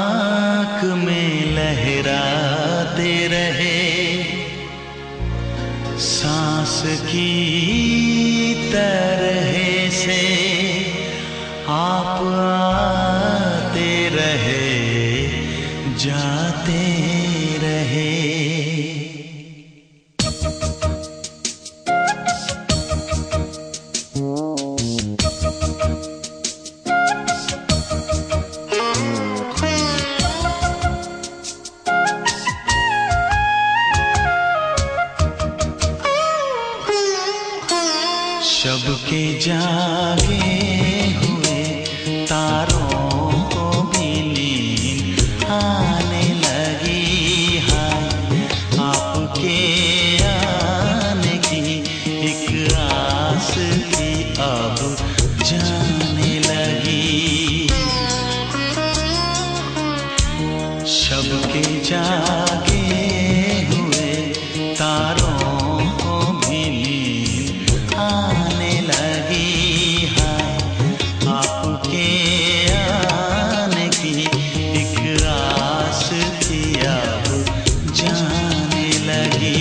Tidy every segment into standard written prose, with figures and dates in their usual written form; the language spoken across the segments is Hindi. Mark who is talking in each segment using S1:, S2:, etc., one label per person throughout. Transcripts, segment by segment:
S1: आँख में लहराते रहे, सांस की तरह से आप आते रहे, जाते रहे। शब के जागे हुए तारों को भी नींद आने लगी, हाय आपके आने की एक आस थी अब जाने लगी। शब के जागे हुए तारों को भी नींद आने लगी, हाय आपके आने की एक आस थी अब जाने लगी।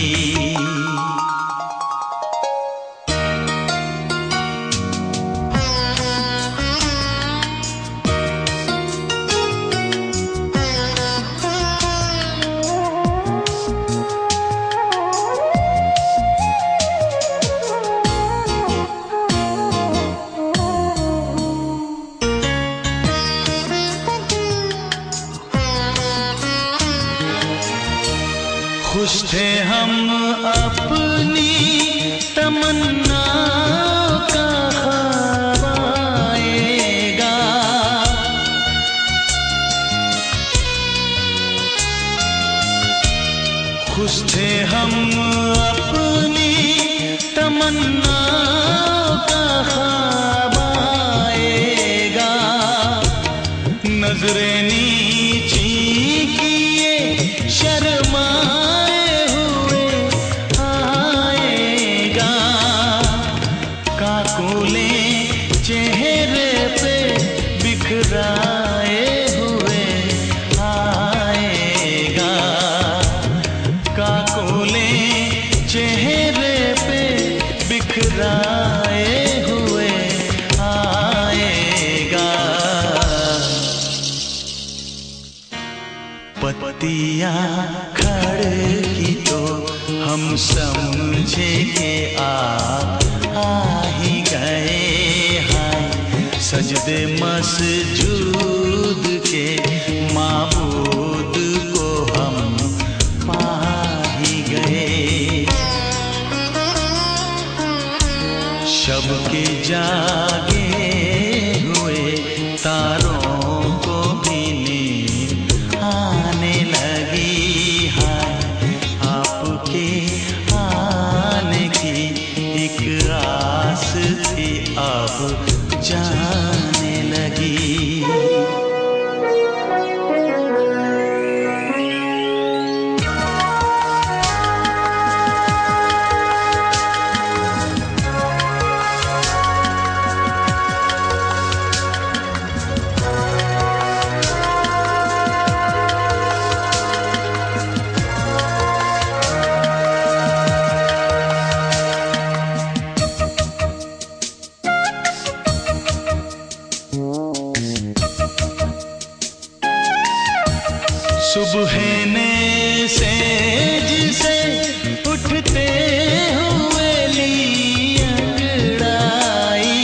S1: खुश थे हम अपनी तमन्ना का ख्वाब आएगा, खुश थे हम अपनी तमन्ना का ख्वाब आएगा। नजरें नीची किए शर्माए हुए आएगा, काकुले चेहरे पे बिखराए हुए आएगा, काकुले चेहरे पे बिखराए हुए आएगा। पत्तियाँ खड़की तो हम समझे कि आप आ ही गए, हाय सजदे मसजूद के माबूद को हम पा ही गए। शब के जागे हुए तारों को भी नींद आने लगी, हाय आपके आने की एक आस थी अब जाने लगी। सुबह ने सेज से उठते हुए ली अंगड़ाई,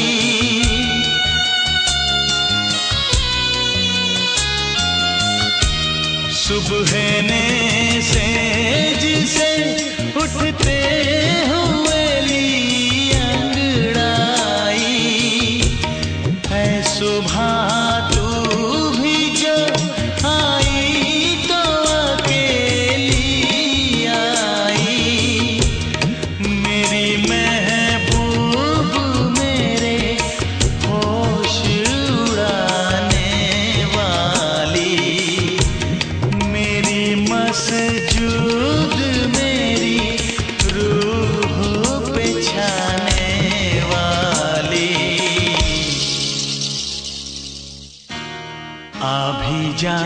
S1: सुबह ने सेज से उठते हुए ली अंगड़ाई। है सुबह तू भी जो आई तो अकेली आई, मेरी महबूब मेरे होश उड़ाने वाली, मेरी मसजूद मेरी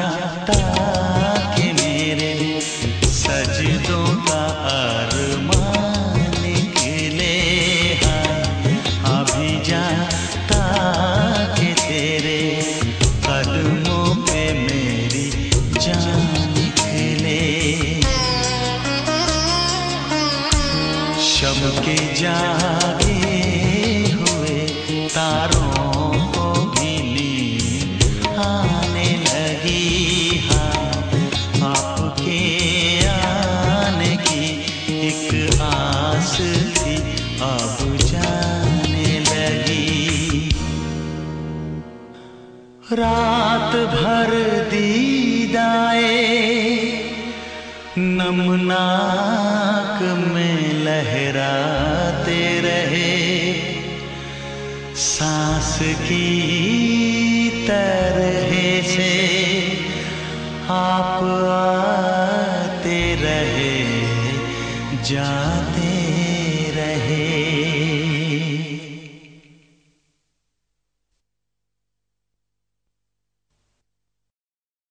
S1: ताकि मेरे सजदों का अरमान निकले। हाँ भी जा ताकि तेरे कदमों पे मेरी जान निकले। शब के जागे हुए तारों को भी नींद आने लगी। हाँ आपके आने की एक आस थी अब जाने लगी। रात भर दीदाए नमनाक में लहराते रहे। सांस की तरह से आप आते रहे जाते